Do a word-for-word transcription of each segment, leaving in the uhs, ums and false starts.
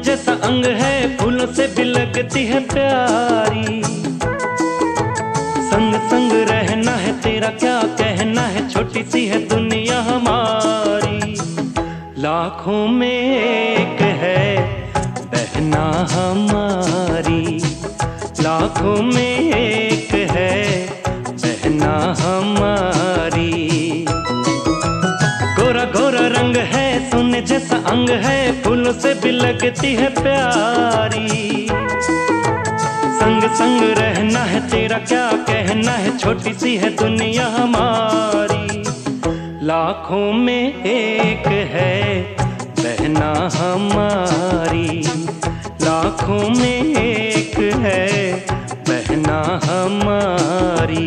जैसा अंग है, फूलों से भी लगती है प्यारी। संग संग रहना है, तेरा क्या कहना है, छोटी सी है दुनिया हमारी। लाखों में एक है बहना हमारी, लाखों में एक है बहना हमारी। गोरा गोरा रंग है, सोने जैसा अंग है, फूलों से भी लगती है प्यारी। संग संग रहना है, तेरा क्या कहना है, छोटी सी है दुनिया हमारी। लाखों में एक है बहना हमारी, लाखों में एक है बहना हमारी।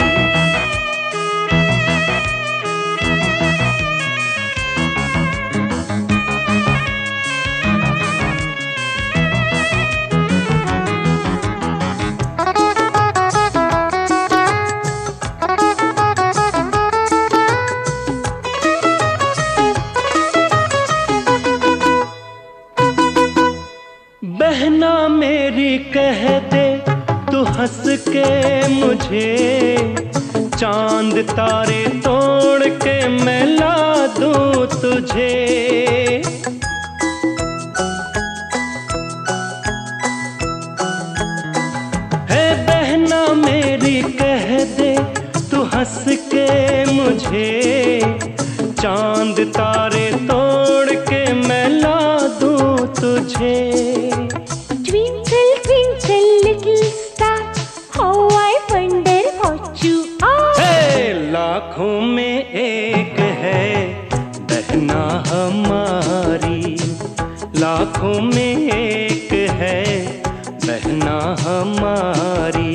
बहना मेरी कह दे तू हंस के मुझे, चांद तारे तोड़ के मैं ला दूं तुझे। है बहना मेरी कह दे तू हंस के मुझे, चांद तारे तोड़ के मैं ला दूं तुझे। लाखों में एक है बहना हमारी, लाखों में एक है बहना हमारी।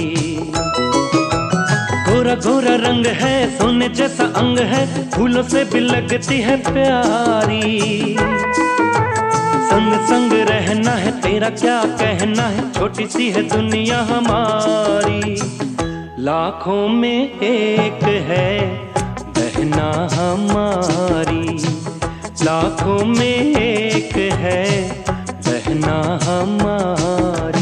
गोरा गोरा रंग है, सोने जैसा अंग है, फूलों से भी लगती है प्यारी। संग संग रहना है, तेरा क्या कहना है, छोटी सी है दुनिया हमारी। लाखों में एक है बहना हमारी, लाखों में एक है बहना हमारी।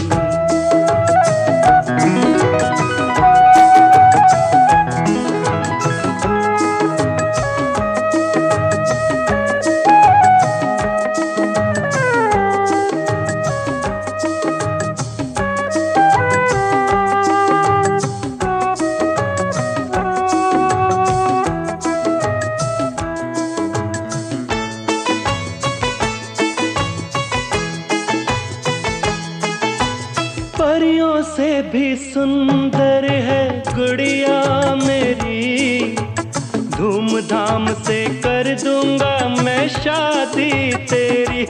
परियों से भी सुंदर है गुड़िया मेरी, धूमधाम से कर दूंगा मैं शादी तेरी।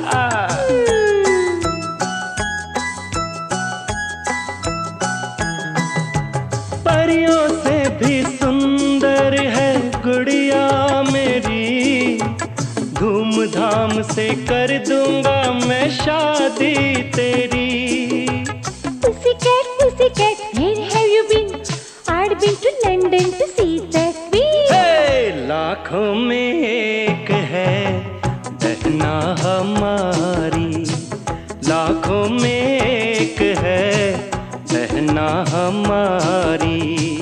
परियों से भी सुंदर है गुड़िया मेरी, धूमधाम से कर दूंगा मैं शादी तेरी। Pussycat, pussycat, where have you been? I'd been to London to see that queen. Hey, लाखों में एक है बहना हमारी, लाखों में एक है बहना हमारी।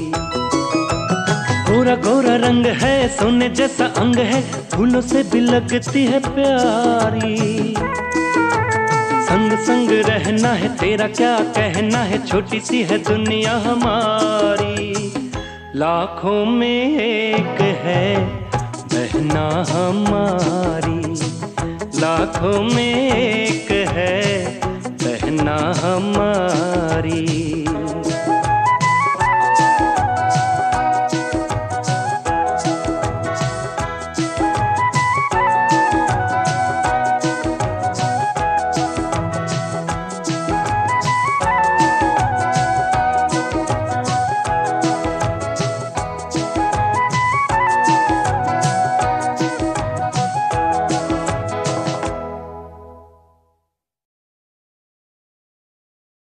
गोरा गोरा रंग है, सोने जैसा अंग है, फूलों से भी लगती है प्यारी। संग संग रहना है, तेरा क्या कहना है, छोटी सी है दुनिया हमारी। लाखों में एक है बहना हमारी, लाखों में एक है बहना हमारी।